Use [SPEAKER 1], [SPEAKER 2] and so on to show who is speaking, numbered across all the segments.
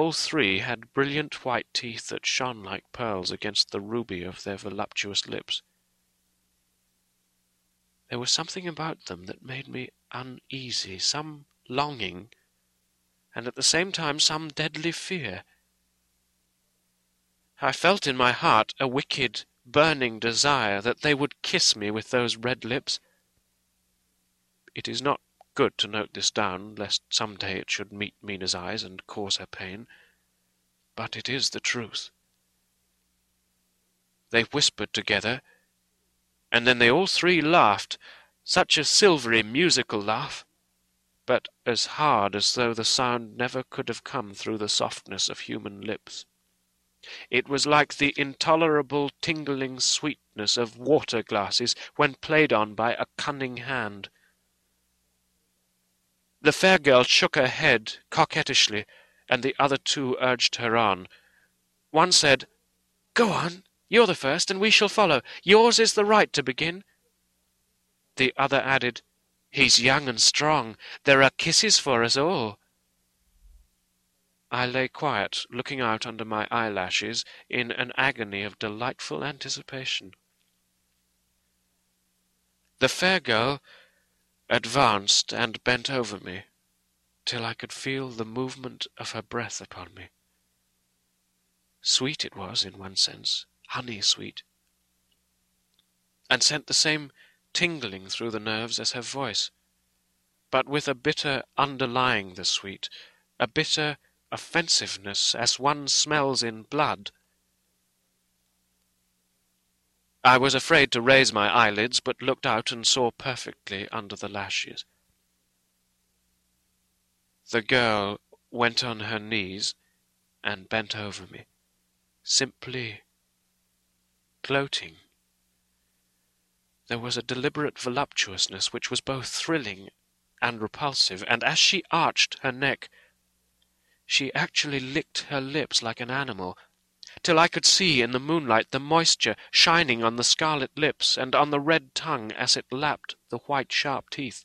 [SPEAKER 1] all three had brilliant white teeth that shone like pearls against the ruby of their voluptuous lips. There was something about them that made me uneasy, some longing, and at the same time some deadly fear. I felt in my heart a wicked, burning desire that they would kiss me with those red lips. It is not good to note this down, lest some day it should meet Mina's eyes and cause her pain, but it is the truth. They whispered together, and then they all three laughed, such a silvery, musical laugh, but as hard as though the sound never could have come through the softness of human lips. It was like the intolerable tingling sweetness of water-glasses when played on by a cunning hand. The fair girl shook her head coquettishly, and the other two urged her on. One said, "Go on, you're the first, and we shall follow. Yours is the right to begin." The other added, "He's young and strong. There are kisses for us all." I lay quiet, looking out under my eyelashes in an agony of delightful anticipation. The fair girl advanced and bent over me, till I could feel the movement of her breath upon me. Sweet it was in one sense, honey-sweet, and sent the same tingling through the nerves as her voice, but with a bitter underlying the sweet, a bitter offensiveness as one smells in blood. I was afraid to raise my eyelids, but looked out and saw perfectly under the lashes. The girl went on her knees and bent over me, simply gloating. There was a deliberate voluptuousness which was both thrilling and repulsive, and as she arched her neck, she actually licked her lips like an animal, till I could see in the moonlight the moisture shining on the scarlet lips and on the red tongue as it lapped the white sharp teeth.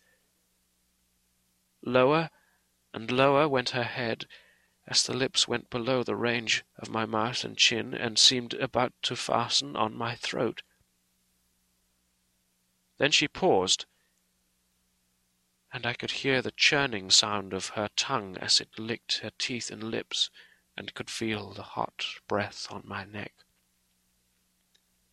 [SPEAKER 1] Lower and lower went her head, as the lips went below the range of my mouth and chin, and seemed about to fasten on my throat. Then she paused, and I could hear the churning sound of her tongue as it licked her teeth and lips, and could feel the hot breath on my neck.